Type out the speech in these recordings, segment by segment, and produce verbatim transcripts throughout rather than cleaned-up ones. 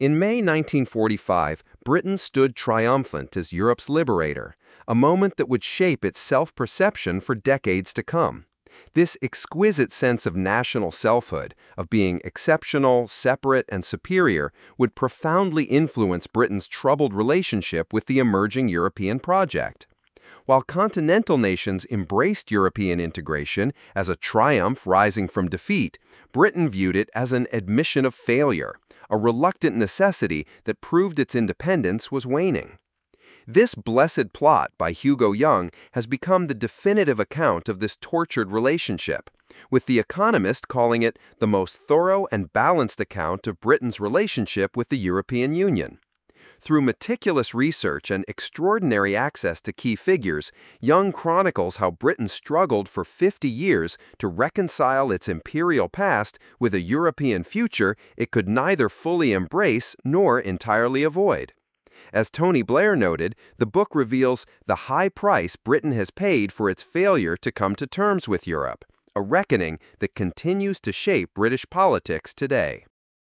In May nineteen forty-five, Britain stood triumphant as Europe's liberator, a moment that would shape its self-perception for decades to come. This exquisite sense of national selfhood, of being exceptional, separate, and superior, would profoundly influence Britain's troubled relationship with the emerging European project. While continental nations embraced European integration as a triumph rising from defeat, Britain viewed it as an admission of failure, a reluctant necessity that proved its independence was waning. This blessed plot by Hugo Young has become the definitive account of this tortured relationship, with The Economist calling it the most thorough and balanced account of Britain's relationship with the European Union. Through meticulous research and extraordinary access to key figures, Young chronicles how Britain struggled for fifty years to reconcile its imperial past with a European future it could neither fully embrace nor entirely avoid. As Tony Blair noted, the book reveals the high price Britain has paid for its failure to come to terms with Europe, a reckoning that continues to shape British politics today.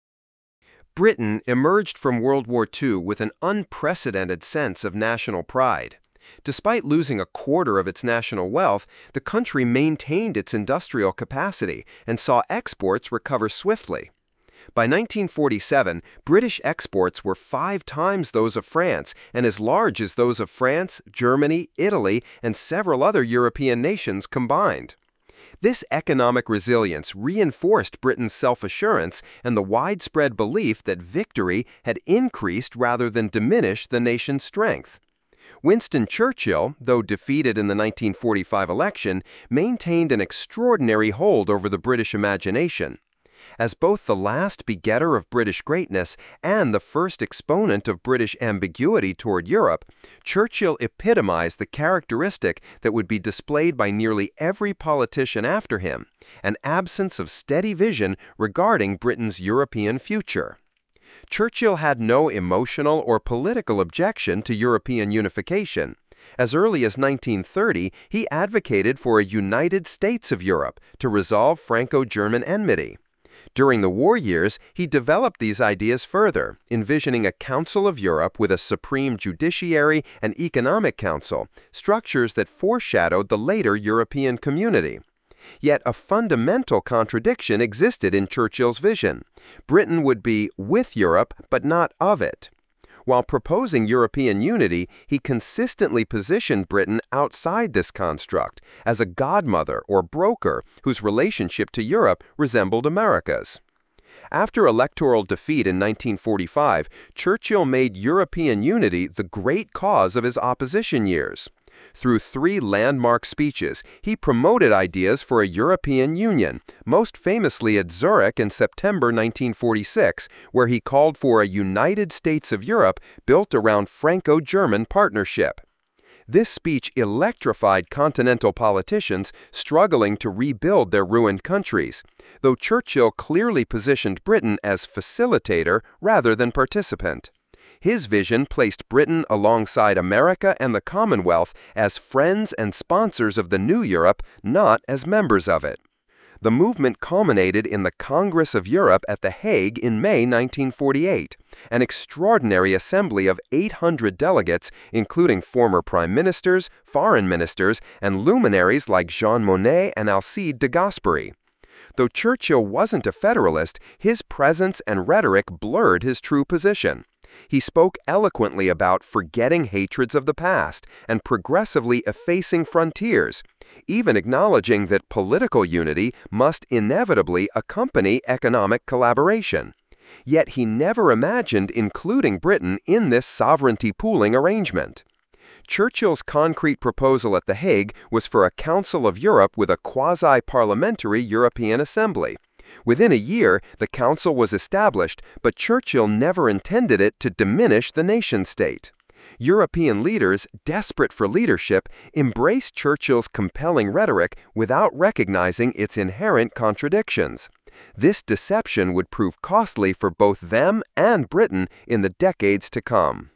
Britain emerged from World War Two with an unprecedented sense of national pride. Despite losing a quarter of its national wealth, the country maintained its industrial capacity and saw exports recover swiftly. By nineteen forty-seven, British exports were five times those of France and as large as those of France, Germany, Italy, and several other European nations combined. This economic resilience reinforced Britain's self-assurance and the widespread belief that victory had increased rather than diminished the nation's strength. Winston Churchill, though defeated in the nineteen forty-five election, maintained an extraordinary hold over the British imagination. As both the last begetter of British greatness and the first exponent of British ambiguity toward Europe, Churchill epitomized the characteristic that would be displayed by nearly every politician after him, an absence of steady vision regarding Britain's European future. Churchill had no emotional or political objection to European unification. As early as nineteen thirty, he advocated for a United States of Europe to resolve Franco-German enmity. During the war years, he developed these ideas further, envisioning a Council of Europe with a supreme judiciary and economic council, structures that foreshadowed the later European community. Yet a fundamental contradiction existed in Churchill's vision. Britain would be with Europe, but not of it. While proposing European unity, he consistently positioned Britain outside this construct, as a godmother or broker whose relationship to Europe resembled America's. After electoral defeat in nineteen forty-five, Churchill made European unity the great cause of his opposition years. Through three landmark speeches, he promoted ideas for a European Union, most famously at Zurich in September nineteen forty-six, where he called for a United States of Europe built around Franco-German partnership. This speech electrified continental politicians struggling to rebuild their ruined countries, though Churchill clearly positioned Britain as facilitator rather than participant. His vision placed Britain alongside America and the Commonwealth as friends and sponsors of the new Europe, not as members of it. The movement culminated in the Congress of Europe at The Hague in May nineteen forty-eight, an extraordinary assembly of eight hundred delegates, including former prime ministers, foreign ministers, and luminaries like Jean Monnet and Alcide de Gasperi. Though Churchill wasn't a federalist, his presence and rhetoric blurred his true position. He spoke eloquently about forgetting hatreds of the past and progressively effacing frontiers, even acknowledging that political unity must inevitably accompany economic collaboration. Yet he never imagined including Britain in this sovereignty pooling arrangement. Churchill's concrete proposal at The Hague was for a Council of Europe with a quasi-parliamentary European Assembly. Within a year, the council was established, but Churchill never intended it to diminish the nation-state. European leaders, desperate for leadership, embraced Churchill's compelling rhetoric without recognizing its inherent contradictions. This deception would prove costly for both them and Britain in the decades to come.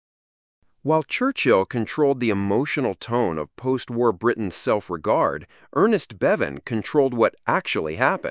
While Churchill controlled the emotional tone of post-war Britain's self-regard, Ernest Bevin controlled what actually happened.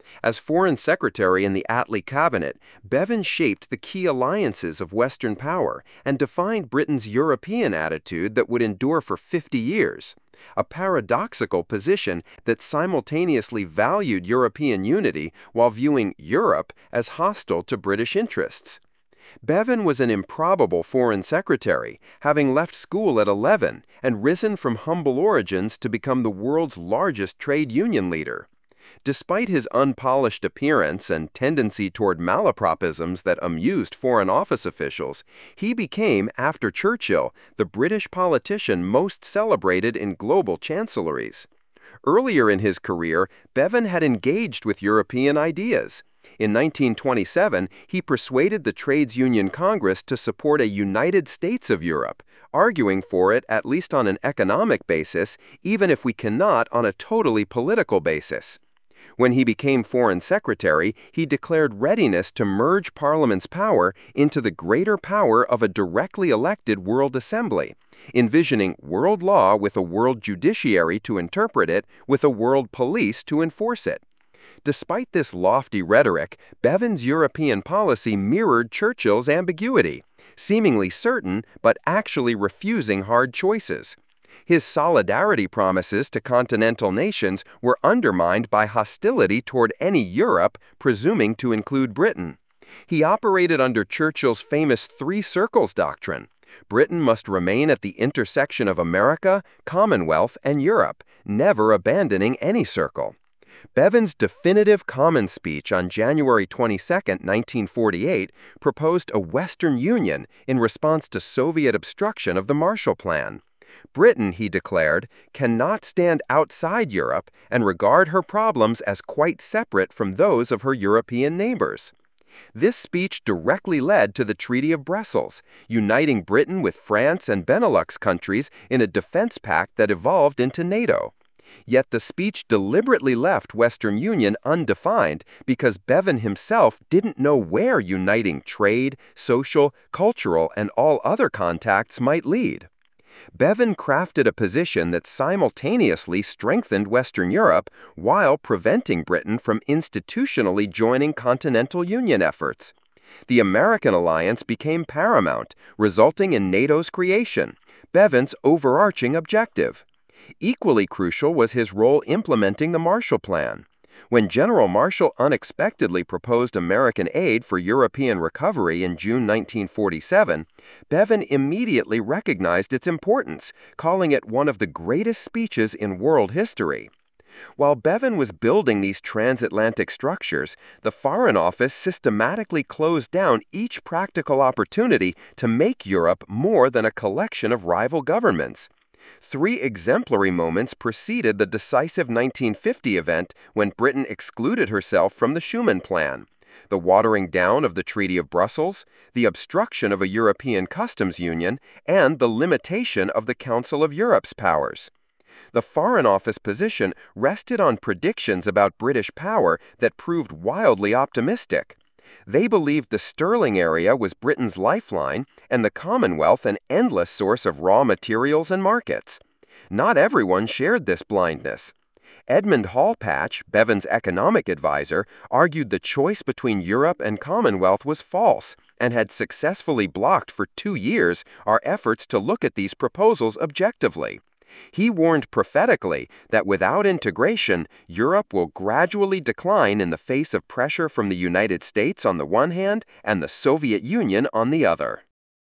As Foreign Secretary in the Attlee cabinet, Bevan shaped the key alliances of Western power and defined Britain's European attitude that would endure for fifty years. A paradoxical position that simultaneously valued European unity while viewing Europe as hostile to British interests. Bevan was an improbable foreign secretary, having left school at eleven and risen from humble origins to become the world's largest trade union leader. Despite his unpolished appearance and tendency toward malapropisms that amused Foreign Office officials, he became, after Churchill, the British politician most celebrated in global chancelleries. Earlier in his career, Bevan had engaged with European ideas. In nineteen twenty-seven, he persuaded the Trades Union Congress to support a United States of Europe, arguing for it at least on an economic basis, even if we cannot on a totally political basis. When he became Foreign Secretary, he declared readiness to merge Parliament's power into the greater power of a directly elected World Assembly, envisioning world law with a world judiciary to interpret it, with a world police to enforce it. Despite this lofty rhetoric, Bevan's European policy mirrored Churchill's ambiguity, seemingly certain but actually refusing hard choices. His solidarity promises to continental nations were undermined by hostility toward any Europe, presuming to include Britain. He operated under Churchill's famous Three Circles doctrine. Britain must remain at the intersection of America, Commonwealth, and Europe, never abandoning any circle. Bevan's definitive common speech on January twenty-second, nineteen forty-eight, proposed a Western Union in response to Soviet obstruction of the Marshall Plan. Britain, he declared, cannot stand outside Europe and regard her problems as quite separate from those of her European neighbors. This speech directly led to the Treaty of Brussels, uniting Britain with France and Benelux countries in a defense pact that evolved into NATO. Yet the speech deliberately left Western Union undefined because Bevan himself didn't know where uniting trade, social, cultural, and all other contacts might lead. Bevan crafted a position that simultaneously strengthened Western Europe while preventing Britain from institutionally joining continental union efforts. The American alliance became paramount, resulting in NATO's creation, Bevan's overarching objective. Equally crucial was his role implementing the Marshall Plan. When General Marshall unexpectedly proposed American aid for European recovery in June nineteen forty-seven, Bevan immediately recognized its importance, calling it one of the greatest speeches in world history. While Bevan was building these transatlantic structures, the Foreign Office systematically closed down each practical opportunity to make Europe more than a collection of rival governments. Three exemplary moments preceded the decisive nineteen fifty event when Britain excluded herself from the Schuman Plan: the watering down of the Treaty of Brussels, the obstruction of a European customs union, and the limitation of the Council of Europe's powers. The Foreign Office position rested on predictions about British power that proved wildly optimistic. They believed the sterling area was Britain's lifeline and the Commonwealth an endless source of raw materials and markets. Not everyone shared this blindness. Edmund Hallpatch, Bevan's economic advisor, argued the choice between Europe and Commonwealth was false and had successfully blocked for two years our efforts to look at these proposals objectively. He warned prophetically that without integration, Europe will gradually decline in the face of pressure from the United States on the one hand and the Soviet Union on the other.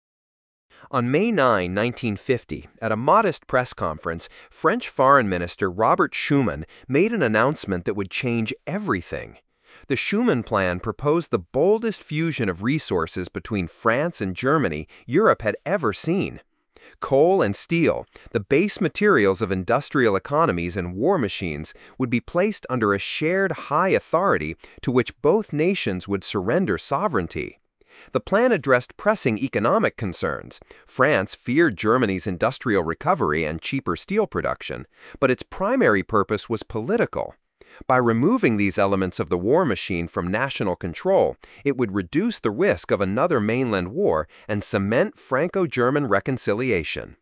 On May ninth, nineteen fifty, at a modest press conference, French Foreign Minister Robert Schuman made an announcement that would change everything. The Schuman Plan proposed the boldest fusion of resources between France and Germany Europe had ever seen. Coal and steel, the base materials of industrial economies and war machines, would be placed under a shared high authority to which both nations would surrender sovereignty. The plan addressed pressing economic concerns. France feared Germany's industrial recovery and cheaper steel production, but its primary purpose was political. By removing these elements of the war machine from national control, it would reduce the risk of another mainland war and cement Franco-German reconciliation.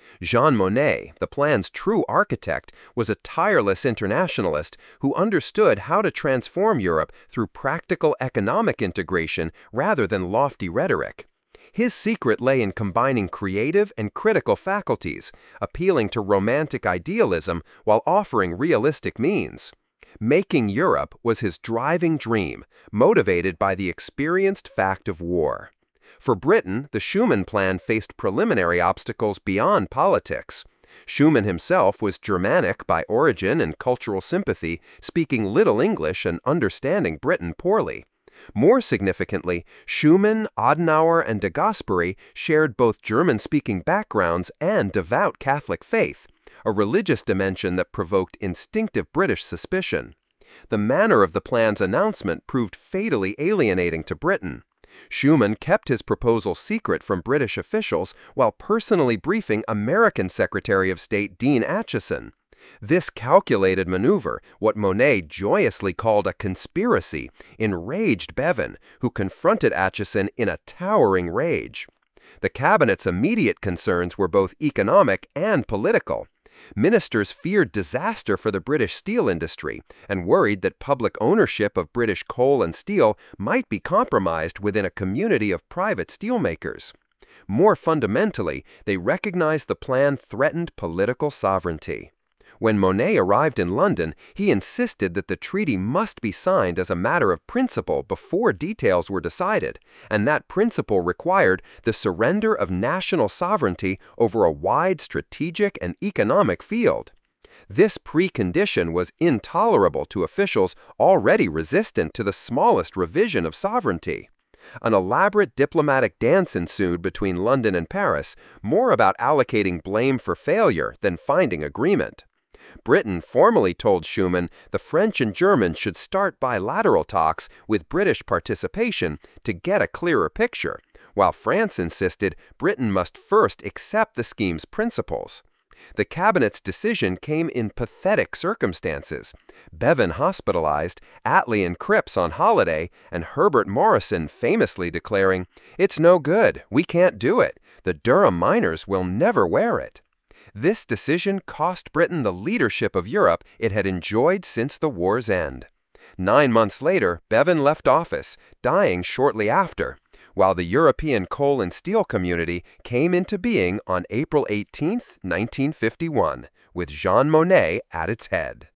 Jean Monnet, the plan's true architect, was a tireless internationalist who understood how to transform Europe through practical economic integration rather than lofty rhetoric. His secret lay in combining creative and critical faculties, appealing to romantic idealism while offering realistic means. Making Europe was his driving dream, motivated by the experienced fact of war. For Britain, the Schuman Plan faced preliminary obstacles beyond politics. Schuman himself was Germanic by origin and cultural sympathy, speaking little English and understanding Britain poorly. More significantly, Schuman, Adenauer, and de Gasperi shared both German-speaking backgrounds and devout Catholic faith, a religious dimension that provoked instinctive British suspicion. The manner of the plan's announcement proved fatally alienating to Britain. Schuman kept his proposal secret from British officials while personally briefing American Secretary of State Dean Acheson. This calculated maneuver, what Monnet joyously called a conspiracy, enraged Bevin, who confronted Acheson in a towering rage. The cabinet's immediate concerns were both economic and political. Ministers feared disaster for the British steel industry and worried that public ownership of British coal and steel might be compromised within a community of private steelmakers. More fundamentally, they recognized the plan threatened political sovereignty. When Monnet arrived in London, he insisted that the treaty must be signed as a matter of principle before details were decided, and that principle required the surrender of national sovereignty over a wide strategic and economic field. This precondition was intolerable to officials already resistant to the smallest revision of sovereignty. An elaborate diplomatic dance ensued between London and Paris, more about allocating blame for failure than finding agreement. Britain formally told Schuman the French and Germans should start bilateral talks with British participation to get a clearer picture, while France insisted Britain must first accept the scheme's principles. The cabinet's decision came in pathetic circumstances. Bevin hospitalized, Attlee and Cripps on holiday, and Herbert Morrison famously declaring, "It's no good, we can't do it, the Durham miners will never wear it." This decision cost Britain the leadership of Europe it had enjoyed since the war's end. Nine months later, Bevin left office, dying shortly after, while the European coal and steel community came into being on April eighteenth, nineteen fifty-one, with Jean Monnet at its head.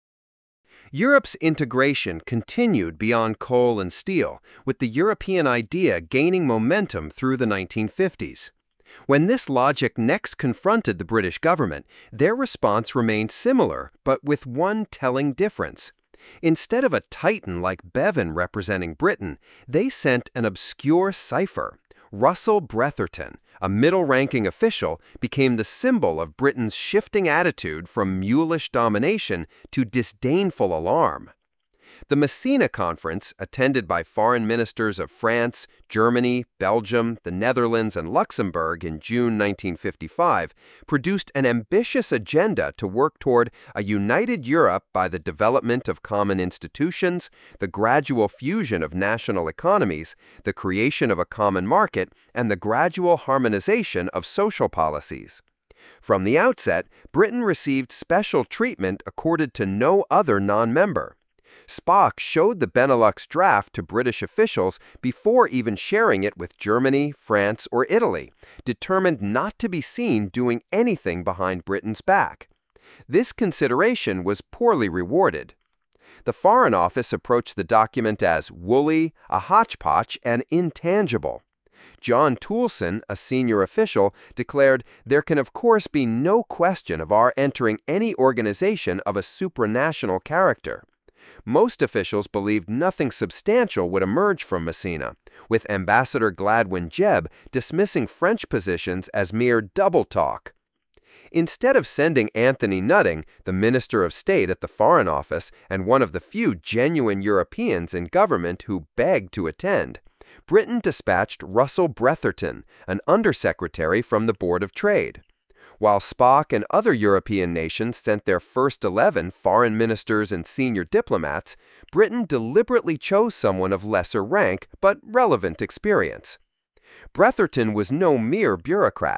Europe's integration continued beyond coal and steel, with the European idea gaining momentum through the nineteen fifties. When this logic next confronted the British government, their response remained similar, but with one telling difference. Instead of a titan like Bevin representing Britain, they sent an obscure cipher. Russell Bretherton, a middle-ranking official, became the symbol of Britain's shifting attitude from mulish domination to disdainful alarm. The Messina Conference, attended by foreign ministers of France, Germany, Belgium, the Netherlands, and Luxembourg in June nineteen fifty-five, produced an ambitious agenda to work toward a united Europe by the development of common institutions, the gradual fusion of national economies, the creation of a common market, and the gradual harmonization of social policies. From the outset, Britain received special treatment accorded to no other non-member. Spock showed the Benelux draft to British officials before even sharing it with Germany, France, or Italy, determined not to be seen doing anything behind Britain's back. This consideration was poorly rewarded. The Foreign Office approached the document as woolly, a hodgepodge, and intangible. John Toulson, a senior official, declared, "There can of course be no question of our entering any organization of a supranational character." Most officials believed nothing substantial would emerge from Messina, with Ambassador Gladwin Jebb dismissing French positions as mere double talk. Instead of sending Anthony Nutting, the Minister of State at the Foreign Office and one of the few genuine Europeans in government who begged to attend, Britain dispatched Russell Bretherton, an undersecretary from the Board of Trade. While Spock and other European nations sent their first eleven foreign ministers and senior diplomats, Britain deliberately chose someone of lesser rank but relevant experience. Bretherton was no mere bureaucrat.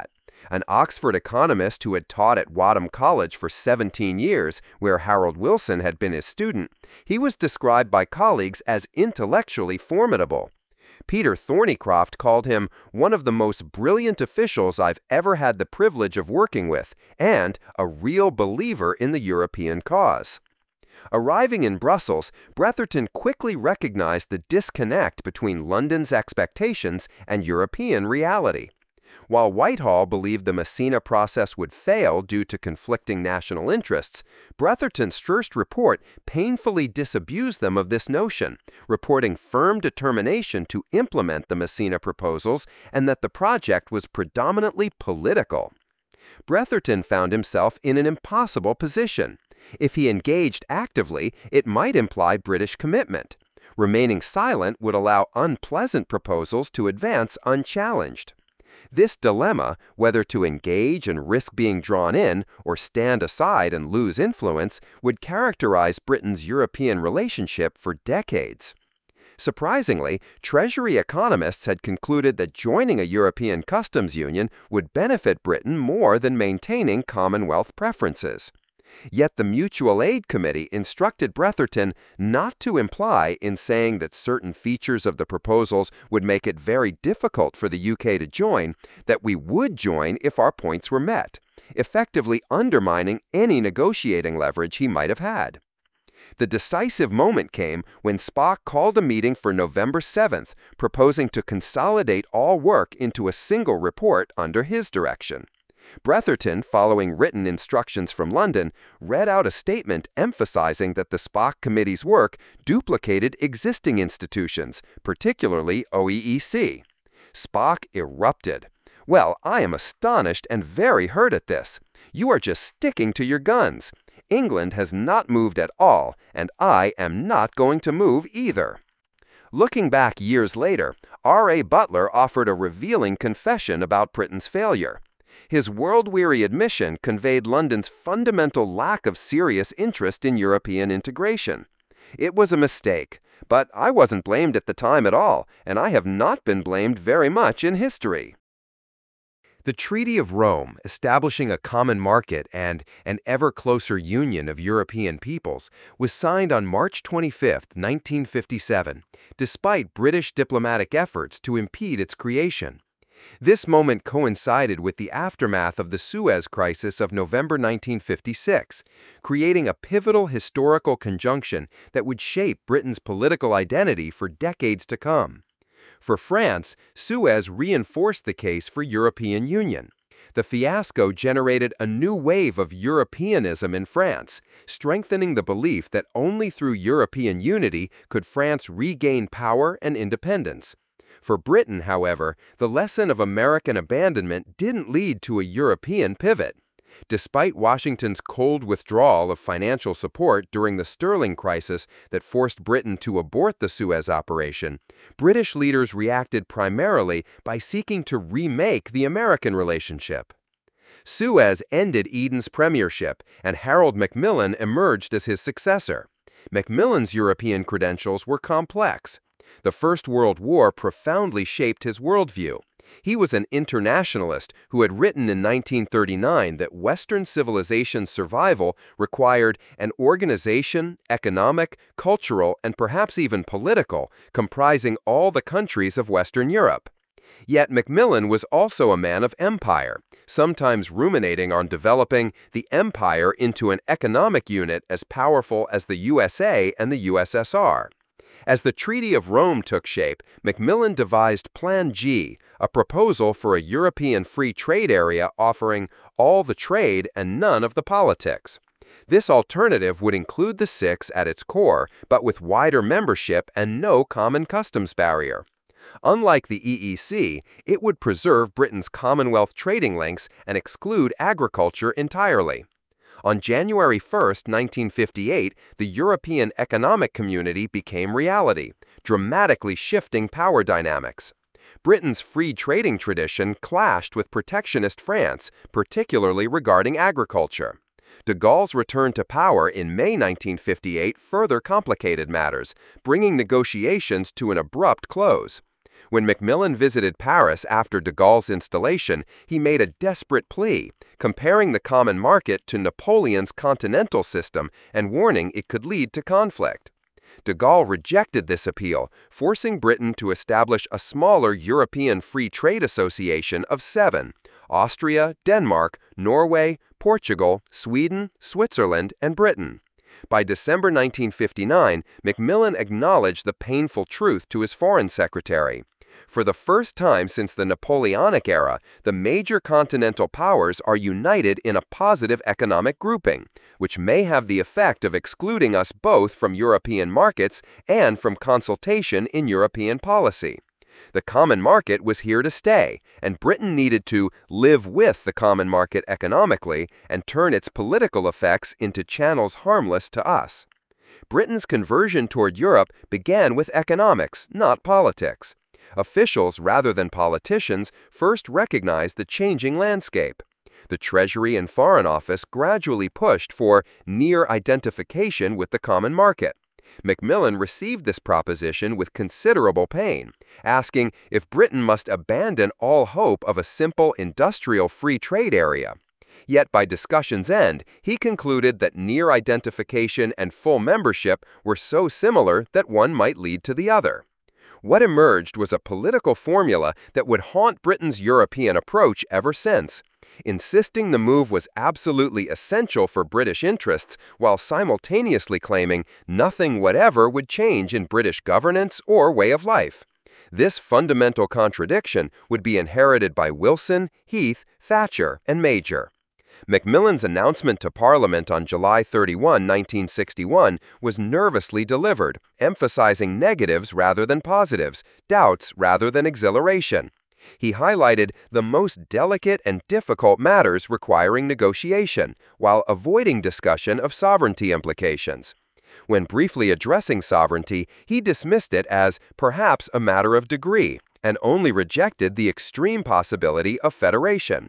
An Oxford economist who had taught at Wadham College for seventeen years, where Harold Wilson had been his student, he was described by colleagues as intellectually formidable. Peter Thornycroft called him one of the most brilliant officials I've ever had the privilege of working with, and a real believer in the European cause. Arriving in Brussels, Bretherton quickly recognized the disconnect between London's expectations and European reality. While Whitehall believed the Messina process would fail due to conflicting national interests, Bretherton's first report painfully disabused them of this notion, reporting firm determination to implement the Messina proposals and that the project was predominantly political. Bretherton found himself in an impossible position. If he engaged actively, it might imply British commitment. Remaining silent would allow unpleasant proposals to advance unchallenged. This dilemma, whether to engage and risk being drawn in or stand aside and lose influence, would characterize Britain's European relationship for decades. Surprisingly, Treasury economists had concluded that joining a European customs union would benefit Britain more than maintaining Commonwealth preferences. Yet the Mutual Aid Committee instructed Bretherton not to imply in saying that certain features of the proposals would make it very difficult for the U K to join, that we would join if our points were met, effectively undermining any negotiating leverage he might have had. The decisive moment came when Spock called a meeting for November seventh, proposing to consolidate all work into a single report under his direction. Bretherton, following written instructions from London, read out a statement emphasizing that the Spock Committee's work duplicated existing institutions, particularly O E E C. Spock erupted. "Well, I am astonished and very hurt at this. You are just sticking to your guns. England has not moved at all, and I am not going to move either." Looking back years later, R A Butler offered a revealing confession about Britain's failure. His world-weary admission conveyed London's fundamental lack of serious interest in European integration. "It was a mistake, but I wasn't blamed at the time at all, and I have not been blamed very much in history." The Treaty of Rome, establishing a common market and an ever-closer union of European peoples, was signed on March twenty-fifth, nineteen fifty-seven, despite British diplomatic efforts to impede its creation. This moment coincided with the aftermath of the Suez Crisis of November nineteen fifty-six, creating a pivotal historical conjunction that would shape Britain's political identity for decades to come. For France, Suez reinforced the case for European Union. The fiasco generated a new wave of Europeanism in France, strengthening the belief that only through European unity could France regain power and independence. For Britain, however, the lesson of American abandonment didn't lead to a European pivot. Despite Washington's cold withdrawal of financial support during the Sterling crisis that forced Britain to abort the Suez operation, British leaders reacted primarily by seeking to remake the American relationship. Suez ended Eden's premiership, and Harold Macmillan emerged as his successor. Macmillan's European credentials were complex. The First World War profoundly shaped his worldview. He was an internationalist who had written in nineteen thirty-nine that Western civilization's survival required an organization, economic, cultural, and perhaps even political, comprising all the countries of Western Europe. Yet Macmillan was also a man of empire, sometimes ruminating on developing the empire into an economic unit as powerful as the U S A and the U S S R. As the Treaty of Rome took shape, Macmillan devised Plan G, a proposal for a European free trade area offering all the trade and none of the politics. This alternative would include the Six at its core, but with wider membership and no common customs barrier. Unlike the E E C, it would preserve Britain's Commonwealth trading links and exclude agriculture entirely. On January first, nineteen fifty-eight, the European Economic Community became reality, dramatically shifting power dynamics. Britain's free trading tradition clashed with protectionist France, particularly regarding agriculture. De Gaulle's return to power in May nineteen fifty-eight further complicated matters, bringing negotiations to an abrupt close. When Macmillan visited Paris after de Gaulle's installation, he made a desperate plea, comparing the common market to Napoleon's continental system and warning it could lead to conflict. De Gaulle rejected this appeal, forcing Britain to establish a smaller European Free Trade Association of seven: Austria, Denmark, Norway, Portugal, Sweden, Switzerland, and Britain. By December nineteen fifty-nine, Macmillan acknowledged the painful truth to his foreign secretary. For the first time since the Napoleonic era, the major continental powers are united in a positive economic grouping, which may have the effect of excluding us both from European markets and from consultation in European policy. The common market was here to stay, and Britain needed to live with the common market economically and turn its political effects into channels harmless to us. Britain's conversion toward Europe began with economics, not politics. Officials, rather than politicians, first recognized the changing landscape. The Treasury and Foreign Office gradually pushed for near identification with the common market. Macmillan received this proposition with considerable pain, asking if Britain must abandon all hope of a simple industrial free trade area. Yet by discussion's end, he concluded that near identification and full membership were so similar that one might lead to the other. What emerged was a political formula that would haunt Britain's European approach ever since, insisting the move was absolutely essential for British interests while simultaneously claiming nothing whatever would change in British governance or way of life. This fundamental contradiction would be inherited by Wilson, Heath, Thatcher, and Major. Macmillan's announcement to Parliament on July thirty-first, nineteen sixty-one was nervously delivered, emphasizing negatives rather than positives, doubts rather than exhilaration. He highlighted the most delicate and difficult matters requiring negotiation, while avoiding discussion of sovereignty implications. When briefly addressing sovereignty, he dismissed it as perhaps a matter of degree, and only rejected the extreme possibility of federation.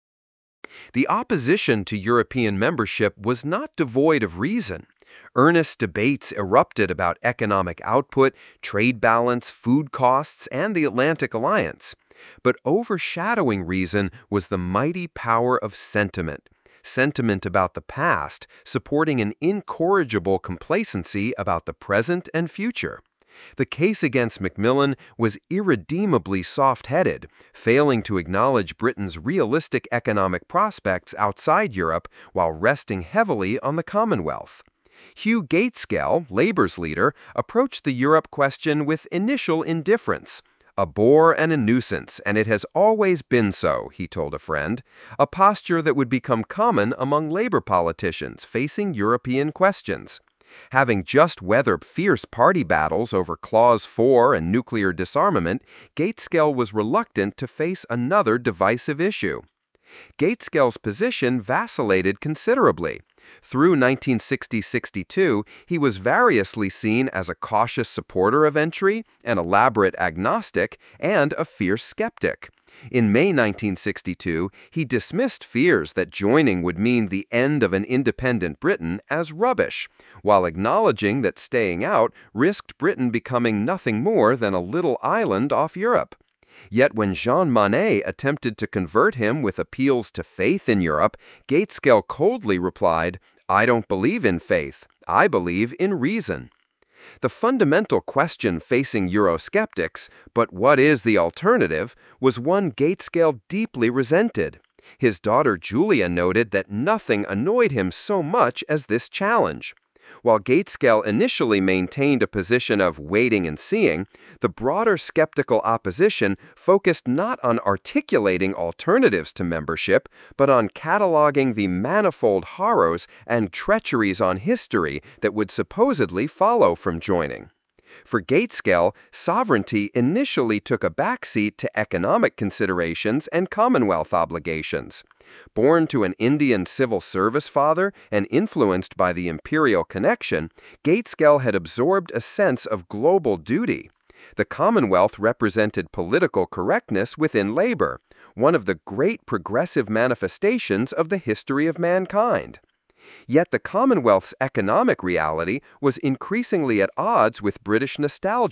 The opposition to European membership was not devoid of reason. Earnest debates erupted about economic output, trade balance, food costs, and the Atlantic Alliance. But overshadowing reason was the mighty power of sentiment. Sentiment about the past, supporting an incorrigible complacency about the present and future. The case against Macmillan was irredeemably soft-headed, failing to acknowledge Britain's realistic economic prospects outside Europe while resting heavily on the Commonwealth. Hugh Gaitskell, Labour's leader, approached the Europe question with initial indifference. "A bore and a nuisance, and it has always been so," he told a friend, a posture that would become common among Labour politicians facing European questions. Having just weathered fierce party battles over Clause four and nuclear disarmament, Gaitskell was reluctant to face another divisive issue. Gaitskell's position vacillated considerably. Through nineteen sixty to sixty-two, he was variously seen as a cautious supporter of entry, an elaborate agnostic, and a fierce skeptic. In May nineteen sixty-two, he dismissed fears that joining would mean the end of an independent Britain as rubbish, while acknowledging that staying out risked Britain becoming nothing more than a little island off Europe. Yet when Jean Monnet attempted to convert him with appeals to faith in Europe, Gaitskell coldly replied, "I don't believe in faith. I believe in reason." The fundamental question facing Eurosceptics, but what is the alternative, was one Gaitskell deeply resented. His daughter Julia noted that nothing annoyed him so much as this challenge. While Gaitskell initially maintained a position of waiting and seeing, the broader skeptical opposition focused not on articulating alternatives to membership, but on cataloging the manifold horrors and treacheries on history that would supposedly follow from joining. For Gaitskell, sovereignty initially took a backseat to economic considerations and Commonwealth obligations. Born to an Indian civil service father and influenced by the imperial connection, Gaitskell had absorbed a sense of global duty. The Commonwealth represented political correctness within labor, one of the great progressive manifestations of the history of mankind. Yet the Commonwealth's economic reality was increasingly at odds with British nostalgia,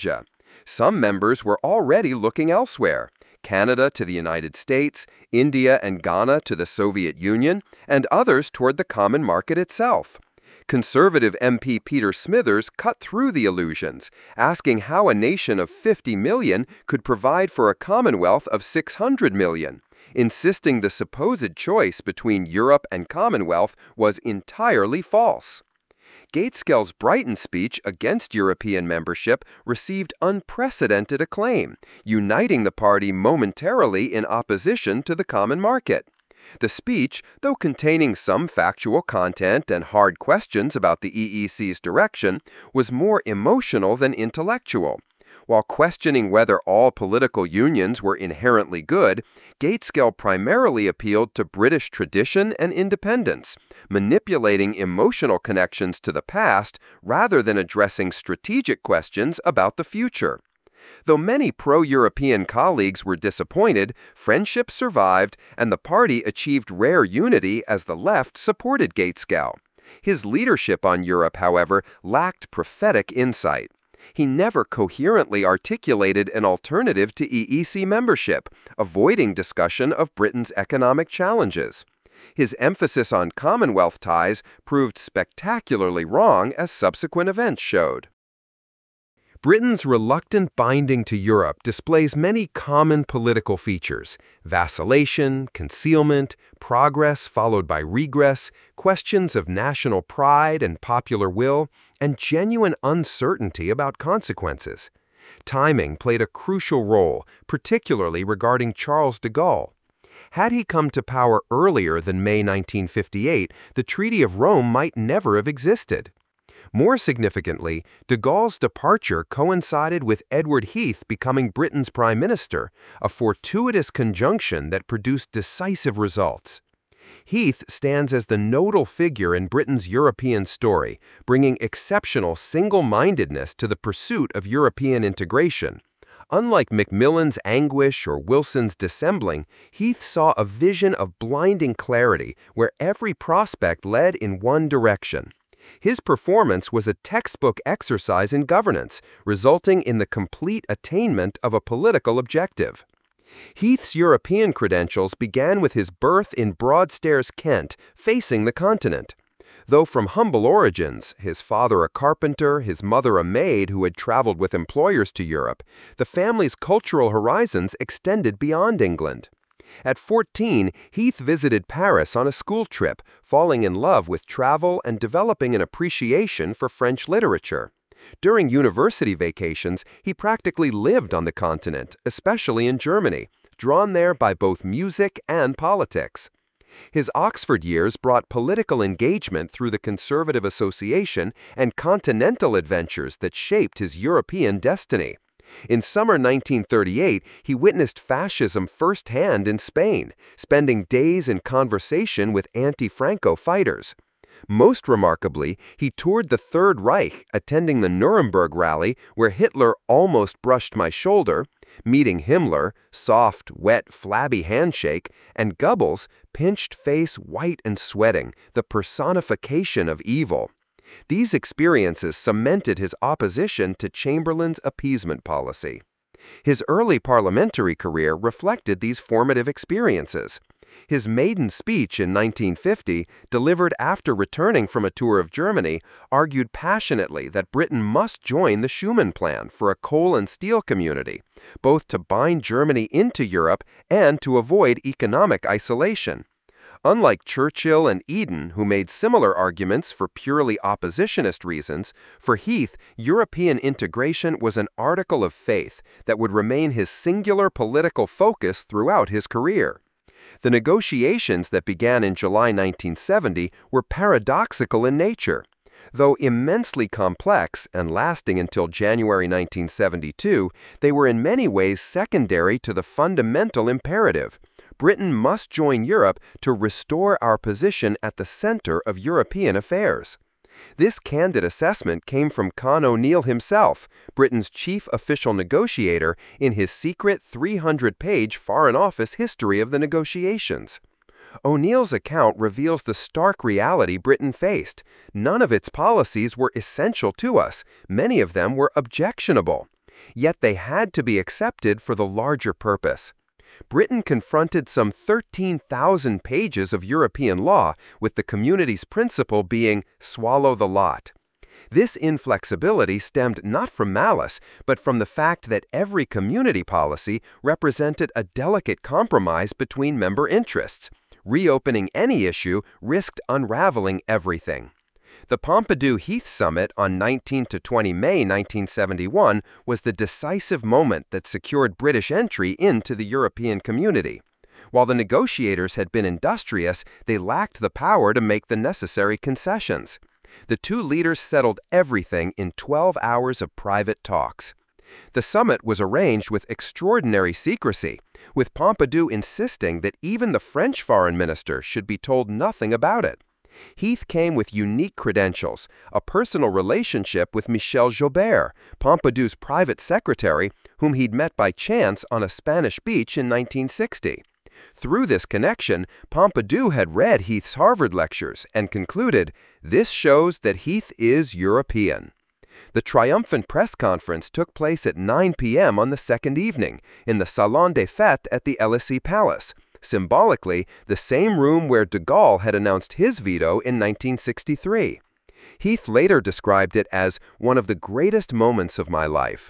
Some members were already looking elsewhere: Canada to the United States, India and Ghana to the Soviet Union, and others toward the common market itself. Conservative M P Peter Smithers cut through the illusions, asking how a nation of fifty million could provide for a Commonwealth of six hundred million, insisting the supposed choice between Europe and Commonwealth was entirely false. Gaitskell's Brighton speech against European membership received unprecedented acclaim, uniting the party momentarily in opposition to the common market. The speech, though containing some factual content and hard questions about the E E C's direction, was more emotional than intellectual. While questioning whether all political unions were inherently good, Gaitskell primarily appealed to British tradition and independence, manipulating emotional connections to the past rather than addressing strategic questions about the future. Though many pro-European colleagues were disappointed, friendship survived, and the party achieved rare unity as the left supported Gaitskell. His leadership on Europe, however, lacked prophetic insight. He never coherently articulated an alternative to E E C membership, avoiding discussion of Britain's economic challenges. His emphasis on Commonwealth ties proved spectacularly wrong, as subsequent events showed. Britain's reluctant binding to Europe displays many common political features: vacillation, concealment, progress followed by regress, questions of national pride and popular will, and genuine uncertainty about consequences. Timing played a crucial role, particularly regarding Charles de Gaulle. Had he come to power earlier than May nineteen fifty-eight, the Treaty of Rome might never have existed. More significantly, de Gaulle's departure coincided with Edward Heath becoming Britain's prime minister, a fortuitous conjunction that produced decisive results. Heath stands as the nodal figure in Britain's European story, bringing exceptional single-mindedness to the pursuit of European integration. Unlike Macmillan's anguish or Wilson's dissembling, Heath saw a vision of blinding clarity where every prospect led in one direction. His performance was a textbook exercise in governance, resulting in the complete attainment of a political objective. Heath's European credentials began with his birth in Broadstairs, Kent, facing the continent. Though from humble origins, his father a carpenter, his mother a maid who had traveled with employers to Europe, the family's cultural horizons extended beyond England. At fourteen, Heath visited Paris on a school trip, falling in love with travel and developing an appreciation for French literature. During university vacations, he practically lived on the continent, especially in Germany, drawn there by both music and politics. His Oxford years brought political engagement through the Conservative Association and continental adventures that shaped his European destiny. In summer nineteen thirty-eight, he witnessed fascism firsthand in Spain, spending days in conversation with anti-Franco fighters. Most remarkably, he toured the Third Reich, attending the Nuremberg rally where Hitler almost brushed my shoulder, meeting Himmler, soft, wet, flabby handshake, and Goebbels, pinched face, white and sweating, the personification of evil. These experiences cemented his opposition to Chamberlain's appeasement policy. His early parliamentary career reflected these formative experiences. His maiden speech in nineteen fifty, delivered after returning from a tour of Germany, argued passionately that Britain must join the Schuman Plan for a coal and steel community, both to bind Germany into Europe and to avoid economic isolation. Unlike Churchill and Eden, who made similar arguments for purely oppositionist reasons, for Heath, European integration was an article of faith that would remain his singular political focus throughout his career. The negotiations that began in July nineteen seventy were paradoxical in nature. Though immensely complex and lasting until January nineteen seventy-two, they were in many ways secondary to the fundamental imperative: Britain must join Europe to restore our position at the center of European affairs. This candid assessment came from Con O'Neill himself, Britain's chief official negotiator, in his secret three hundred page Foreign Office history of the negotiations. O'Neill's account reveals the stark reality Britain faced. None of its policies were essential to us. Many of them were objectionable. Yet they had to be accepted for the larger purpose. Britain confronted some thirteen thousand pages of European law, with the community's principle being swallow the lot. This inflexibility stemmed not from malice, but from the fact that every community policy represented a delicate compromise between member interests. Reopening any issue risked unraveling everything. The Pompidou-Heath Summit on nineteenth to twentieth of May nineteen seventy-one was the decisive moment that secured British entry into the European community. While the negotiators had been industrious, they lacked the power to make the necessary concessions. The two leaders settled everything in twelve hours of private talks. The summit was arranged with extraordinary secrecy, with Pompidou insisting that even the French foreign minister should be told nothing about it. Heath came with unique credentials, a personal relationship with Michel Joubert, Pompidou's private secretary, whom he'd met by chance on a Spanish beach in nineteen sixty. Through this connection, Pompidou had read Heath's Harvard lectures and concluded, "This shows that Heath is European." The triumphant press conference took place at nine p m on the second evening in the Salon des Fêtes at the Élysée Palace, symbolically the same room where de Gaulle had announced his veto in nineteen sixty-three. Heath later described it as one of the greatest moments of my life.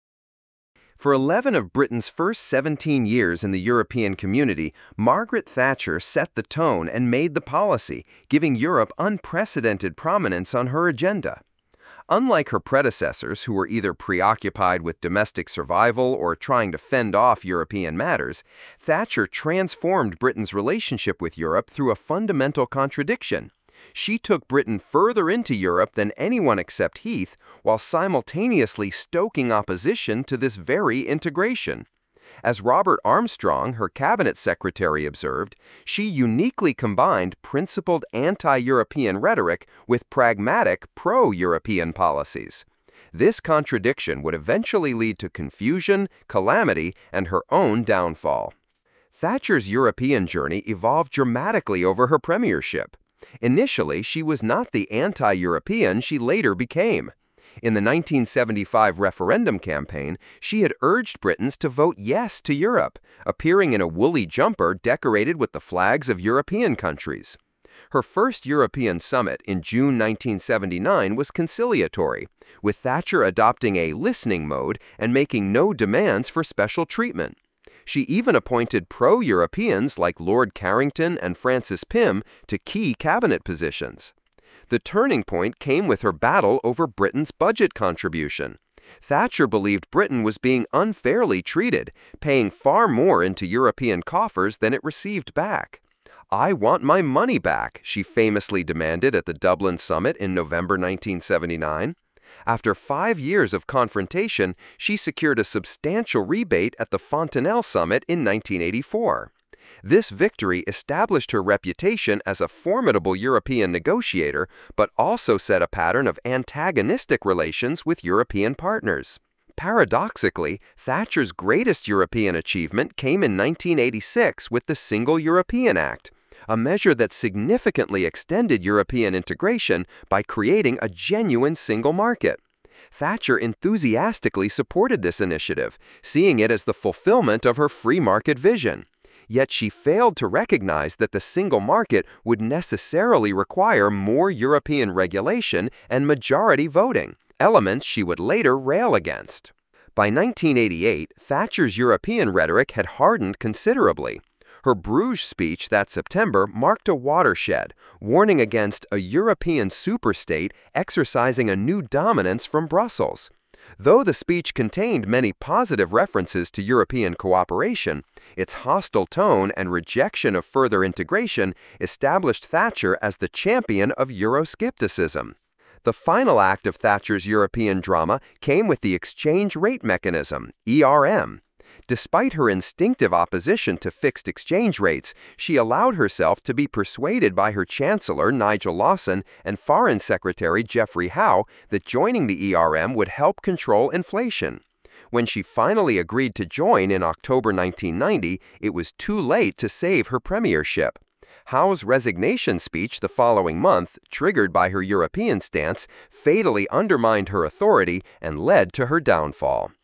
For eleven of Britain's first seventeen years in the European community, Margaret Thatcher set the tone and made the policy, giving Europe unprecedented prominence on her agenda. Unlike her predecessors, who were either preoccupied with domestic survival or trying to fend off European matters, Thatcher transformed Britain's relationship with Europe through a fundamental contradiction. She took Britain further into Europe than anyone except Heath, while simultaneously stoking opposition to this very integration. As Robert Armstrong, her cabinet secretary, observed, she uniquely combined principled anti-European rhetoric with pragmatic pro-European policies. This contradiction would eventually lead to confusion, calamity, and her own downfall. Thatcher's European journey evolved dramatically over her premiership. Initially, she was not the anti-European she later became. In the nineteen seventy-five referendum campaign, she had urged Britons to vote yes to Europe, appearing in a woolly jumper decorated with the flags of European countries. Her first European summit in June nineteen seventy-nine was conciliatory, with Thatcher adopting a listening mode and making no demands for special treatment. She even appointed pro-Europeans like Lord Carrington and Francis Pym to key cabinet positions. The turning point came with her battle over Britain's budget contribution. Thatcher believed Britain was being unfairly treated, paying far more into European coffers than it received back. "I want my money back," she famously demanded at the Dublin summit in November nineteen seventy-nine. After five years of confrontation, she secured a substantial rebate at the Fontenelle summit in nineteen eighty-four. This victory established her reputation as a formidable European negotiator, but also set a pattern of antagonistic relations with European partners. Paradoxically, Thatcher's greatest European achievement came in nineteen eighty-six with the Single European Act, a measure that significantly extended European integration by creating a genuine single market. Thatcher enthusiastically supported this initiative, seeing it as the fulfillment of her free market vision. Yet she failed to recognize that the single market would necessarily require more European regulation and majority voting, elements she would later rail against. By nineteen eighty-eight, Thatcher's European rhetoric had hardened considerably. Her Bruges speech that September marked a watershed, warning against a European superstate exercising a new dominance from Brussels. Though the speech contained many positive references to European cooperation, its hostile tone and rejection of further integration established Thatcher as the champion of Euroscepticism. The final act of Thatcher's European drama came with the exchange rate mechanism, E R M. Despite her instinctive opposition to fixed exchange rates, she allowed herself to be persuaded by her Chancellor, Nigel Lawson, and Foreign Secretary Geoffrey Howe that joining the E R M would help control inflation. When she finally agreed to join in October nineteen ninety, it was too late to save her premiership. Howe's resignation speech the following month, triggered by her European stance, fatally undermined her authority and led to her downfall.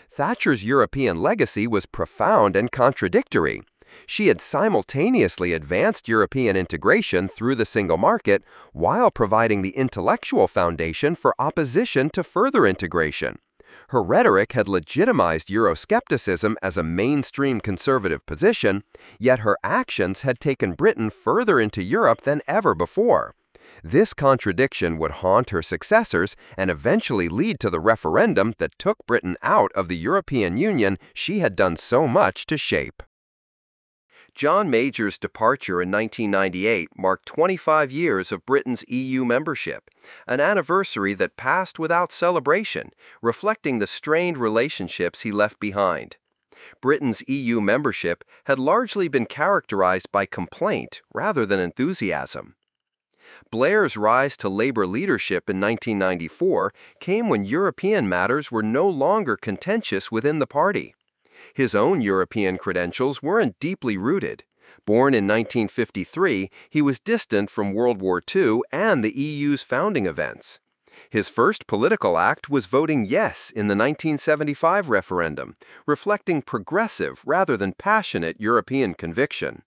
Thatcher's European legacy was profound and contradictory. She had simultaneously advanced European integration through the single market while providing the intellectual foundation for opposition to further integration. Her rhetoric had legitimized Euroscepticism as a mainstream conservative position, yet her actions had taken Britain further into Europe than ever before. This contradiction would haunt her successors and eventually lead to the referendum that took Britain out of the European Union she had done so much to shape. John Major's departure in nineteen ninety-eight marked twenty-five years of Britain's E U membership, an anniversary that passed without celebration, reflecting the strained relationships he left behind. Britain's E U membership had largely been characterized by complaint rather than enthusiasm. Blair's rise to Labour leadership in nineteen ninety-four came when European matters were no longer contentious within the party. His own European credentials weren't deeply rooted. Born in nineteen fifty-three, he was distant from World War Two and the E U's founding events. His first political act was voting yes in the nineteen seventy-five referendum, reflecting progressive rather than passionate European conviction.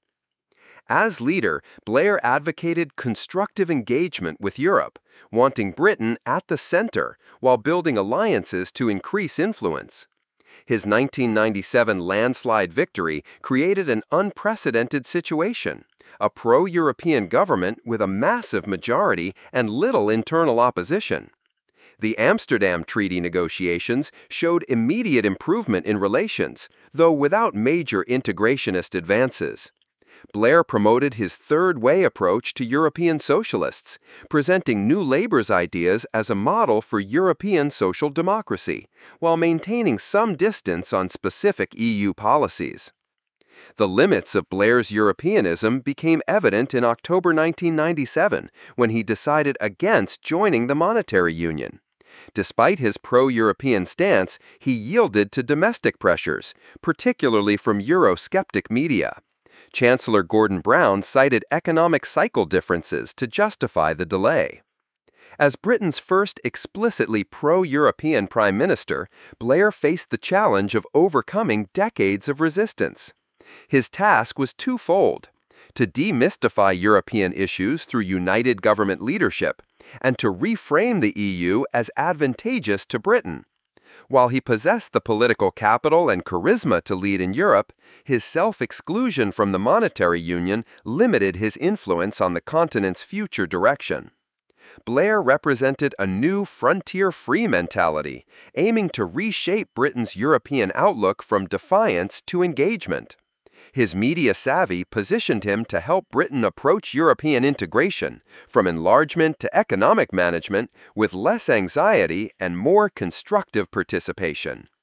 As leader, Blair advocated constructive engagement with Europe, wanting Britain at the center while building alliances to increase influence. His nineteen ninety-seven landslide victory created an unprecedented situation, a pro-European government with a massive majority and little internal opposition. The Amsterdam Treaty negotiations showed immediate improvement in relations, though without major integrationist advances. Blair promoted his third way approach to European socialists, presenting New Labour's ideas as a model for European social democracy, while maintaining some distance on specific E U policies. The limits of Blair's Europeanism became evident in October nineteen ninety-seven, when he decided against joining the monetary union. Despite his pro-European stance, he yielded to domestic pressures, particularly from Eurosceptic media. Chancellor Gordon Brown cited economic cycle differences to justify the delay. As Britain's first explicitly pro-European prime minister, Blair faced the challenge of overcoming decades of resistance. His task was twofold: to demystify European issues through united government leadership, and to reframe the E U as advantageous to Britain. While he possessed the political capital and charisma to lead in Europe, his self-exclusion from the monetary union limited his influence on the continent's future direction. Blair represented a new frontier-free mentality, aiming to reshape Britain's European outlook from defiance to engagement. His media savvy positioned him to help Britain approach European integration, from enlargement to economic management, with less anxiety and more constructive participation.